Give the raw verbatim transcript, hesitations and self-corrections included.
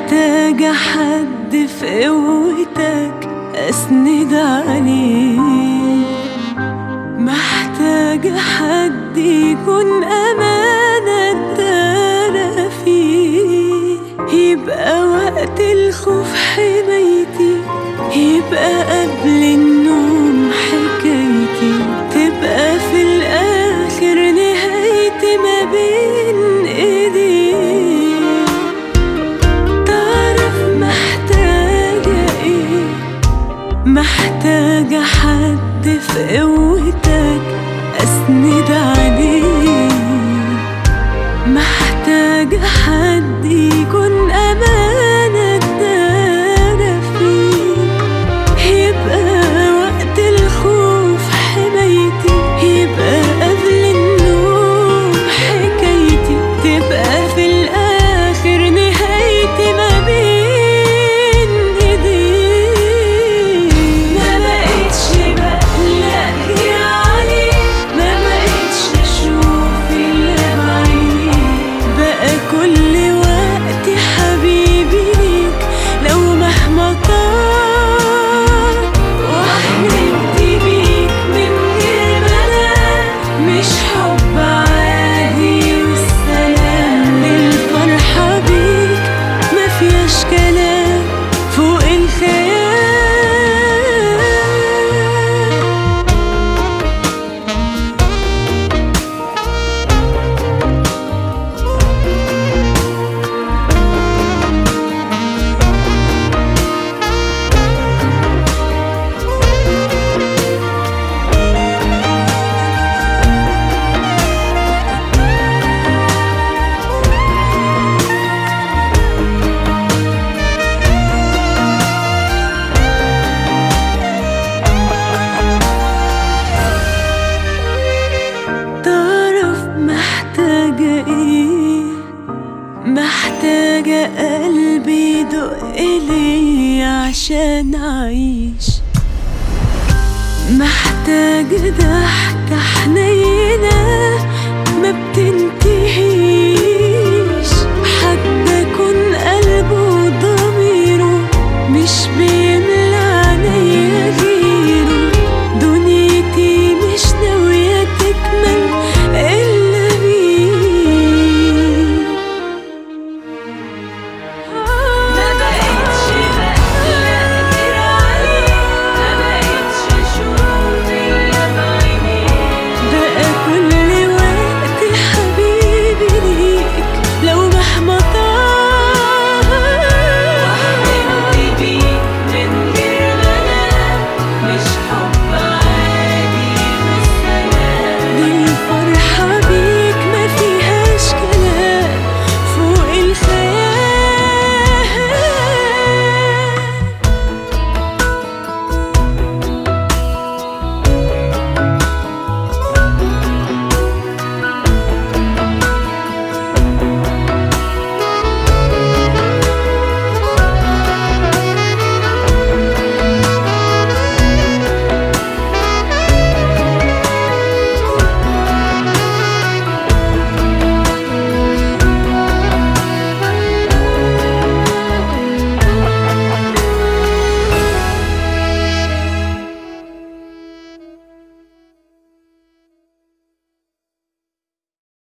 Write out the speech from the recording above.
محتاجة حد في قوتك أسند عليه، محتاجة حد يكون أمانة أتدارى فيه، يبقى وقت الخوف حمايتي، يبقى قبل النوم حكايتي، تبقى في الآخر نهايتي ما بين إيديه. تعرف محتاجة إيه؟ محتاجة حد في قوتك أسند عليه، محتاجة حد يكون أمانة أتدارى فيه، يبقى وقت الخوف حمايتي، يبقى قبل النوم حكايتي، تبقى في الآخر نهايتي ما بين إيديه. ما بقتش بقلق يعني، ما بقتش أشوف إلا بعيني، بقى كل وقتي حبيبي ليك لو مهما طال، وحلمت بيك من غير منام، مش حب عادي والسلام، الفرحة بيك ما فيهاش كلام فوق الخيال. تعرف محتاجة ايه؟ محتاجة قلبي يدق لي عشان أعيش، محتاجة ضحكة حنينة ما بتنتهيش،